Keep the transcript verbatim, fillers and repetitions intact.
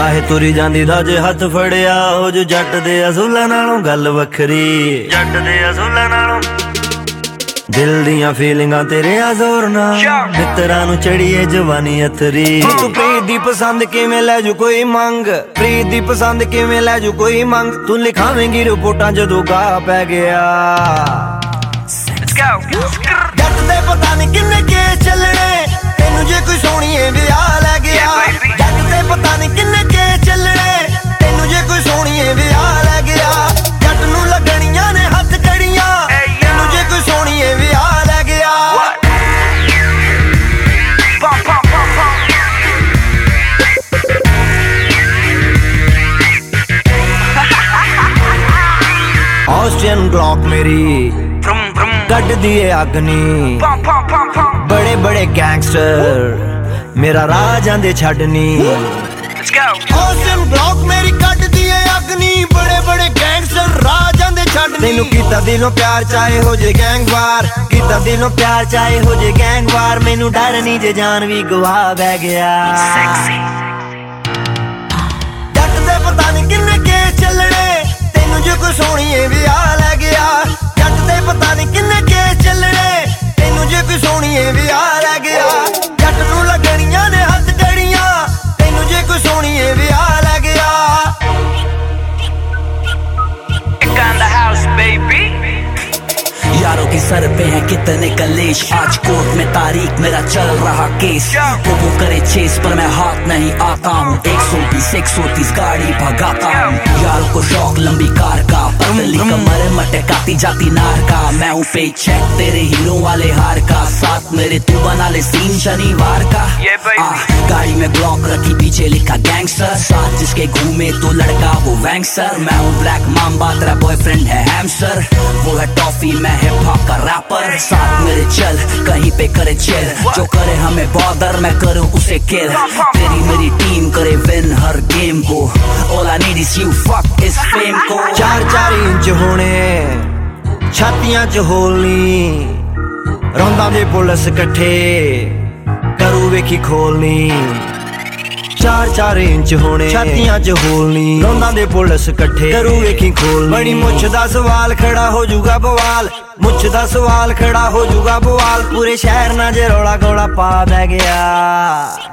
ਰਾਹੇ ਤੁਰੀ ਜਾਂਦੀ ਦਾ ਜੇ ਹੱਥ ਫੜਿਆ ਹੋ ਜੋ ਜੱਟ ਦੇ ਅਸੂਲਾਂ ਨਾਲੋਂ ਗੱਲ ਵੱਖਰੀ। ਜੱਟ ਦੇ ਅਸੂਲਾਂ ਨਾਲੋਂ ਦਿਲ ਦੀਆਂ ਫੀਲਿੰਗਾਂ ਤੇਰੇ ਆ ਜ਼ੋਰ ਨਾਲ ਮਿੱਤਰਾਂ ਨੂੰ ਚੜੀਏ ਜਵਾਨੀ ਅਥਰੀ। ਤੂੰ ਪ੍ਰੀਤ ਦੀ ਪਸੰਦ ਕਿਵੇਂ ਲੈ ਜੂ ਕੋਈ ਮੰਗ, ਪ੍ਰੀਤ ਦੀ ਪਸੰਦ ਕਿਵੇਂ ਲੈ ਜੂ ਕੋਈ ਮੰਗ। ਤੂੰ ਲਿਖਾਵੇਂਗੀ ਰਿਪੋਰਟਾਂ ਜਦੋਂ ਗਾਹ ਪੈ ਗਿਆ। ਜੱਟ ਦੇ ਪਤਾ ਨੀ ਕਿੰਨੇ ਕੇਸ ਚੱਲਣੇ ਤੈਨੂੰ ਜੇ ਕੋਈ ਸੋਹਣੀਏ ਵਿਆਹ ਲੈ ਗਿਆ। ਜੱਟ ਦੇ ਪਤਾ ਨੀ ਕਿੰਨੇ ਕੇਸ ਚੱਲਣੇ ਤੈਨੂੰ ਜੇ ਕੋਈ ਸੋਹਣੀਏ ਵਿਆਹ ਲੈ ਗਿਆ। ਜੱਟ ਨੂੰ ਲੱਗਣੀਆਂ ਨੇ ਹੱਥ ਕੜੀਆਂ ਤੈਨੂੰ ਜੇ ਕੋਈ ਸੋਹਣੀਏ ਵਿਆਹ ਲੈ ਗਿਆ। ऑस्ट्रियन ग्लॉक मेरी कट दिए अग्नि, बड़े बड़े गैंगस्टर मेरा राह जांदे छड्डनी। ऑस्ट्रियन ग्लॉक मेरी कट दिए अग्नि, बड़े बड़े गैंगस्टर राह जांदे छड्डनी। तैनू कीता दिलों प्यार चाहे हो जे गैंगवार, कीता दिलों प्यार चाहे हो जे गैंगवार। मैनू डर नहीं जे जान भी गवा बह गया। जट दे पता नहीं किन्ने केस चलने तैनू जे कोई सोहणीए विआह लै गया। जट दे पता नहीं किन्ने केस चलने तैनू जे कोई सोहणीए विआह लै गया। जट नू लगणियां ने हथ कड़ियां तैनू जे कोई सोहणीए विआह लै गया। यारों के सर पे है कितने कलेश, आज कोर्ट में तारीख मेरा चल रहा केस। वो वो करे चेस पर मैं हाथ नहीं आता हूँ। एक सौ बीस एक सौ तीस गाड़ी भगाता हूँ। यारों को शौक लंबी कार का, पतली कमर मटकाती जाती नार का। मैं हूँ पे चेक तेरे हीरो वाले हार का, साथ मेरे तू बना ले सीन शनिवार का। आ, गाड़ी में ब्लॉक रखी पीछे लिखा गैंगस्टर, साथ जिसके घूमे तो लड़का वो वैंगसर। मैं हूँ ब्लैक माम्बा तेरा बॉयफ्रेंड है हैमस्टर, वो है टॉफी मैं हिप हॉप का रैपर। साथ मेरे चल कहीं पे करे चिल, जो करे हमें बॉदर मैं करूँ उसे किल। तेरी मेरी टीम करे विन हर गेम को, all I need is you fuck इस फेम को। चार चार इंच होने छातियां च होलनी, रौंदा दे पुलिस कट्ठे करू वेखी खोलनी। चार चार इंच होने छातियां च होलनी, रौंदा दे पुलिस कट्ठे करू वेखी खोलनी। बड़ी मुछ दा सवाल खड़ा हो जूगा बवाल, मुछ दा सवाल खड़ा हो जूगा बवाल। पूरे शहर ना जे रौला गौला पा दै गया।